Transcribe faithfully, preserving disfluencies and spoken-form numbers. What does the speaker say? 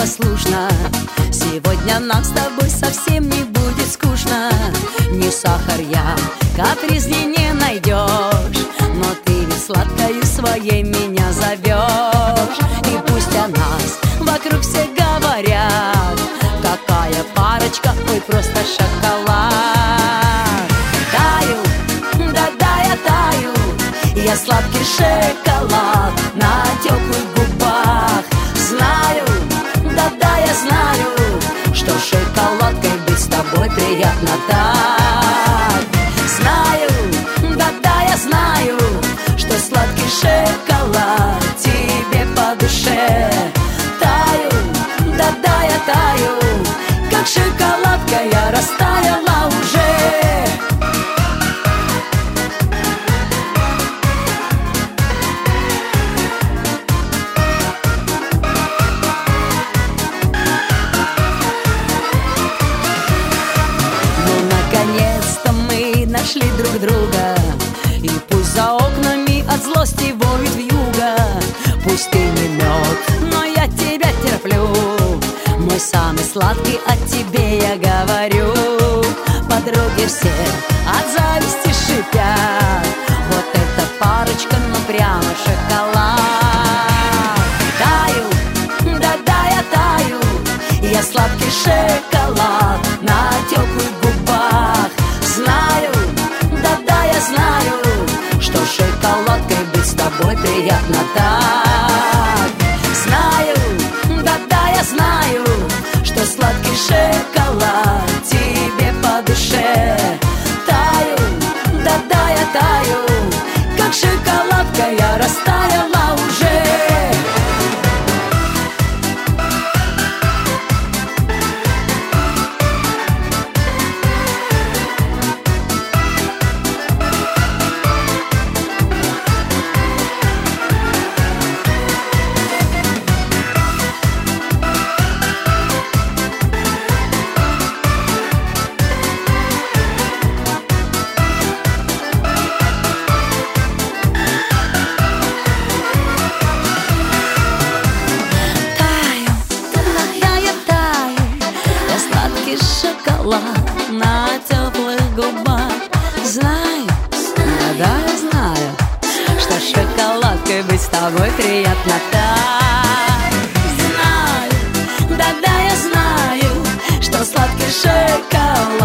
послушна. Сегодня нам с тобой совсем не будет скучно. Не сахар я, капризней не найдешь, но ты ведь сладкою своей меня зовешь. И пусть о нас вокруг все говорят: какая парочка, ой, просто шоколад. Таю, да-да, я таю, я сладкий шоколад на теплых губах. Знаю, да-да, я знаю, что шоколадкой быть с тобой приятно так. Знаю, да-да, я знаю, что сладкий шоколад тебе по душе. Таю, да-да, я таю, как шоколадка я растаяла уже. Нашли друг друга, и пусть за окнами от злости воет вьюга. Пусть ты не мед, но я тебя терплю, мой самый сладкий, о тебе я говорю. Подруги все от зависти шипят: вот эта парочка, ну прямо шоколад. Таю, да-да, я таю, я сладкий шоколад на теплых губах. Знаю, да-да, я знаю, что шоколадкой быть с тобой приятно так. Знаю, да-да, я знаю, что сладкий шоколад тебе по душе. Таю, да-да, я таю, как шоколадка я растаяла уже. Шоколад на теплых губах. Знаю, да, я знаю, что шоколадкой быть с тобой приятно так. Знаю, да-да, я знаю, что сладкий шоколад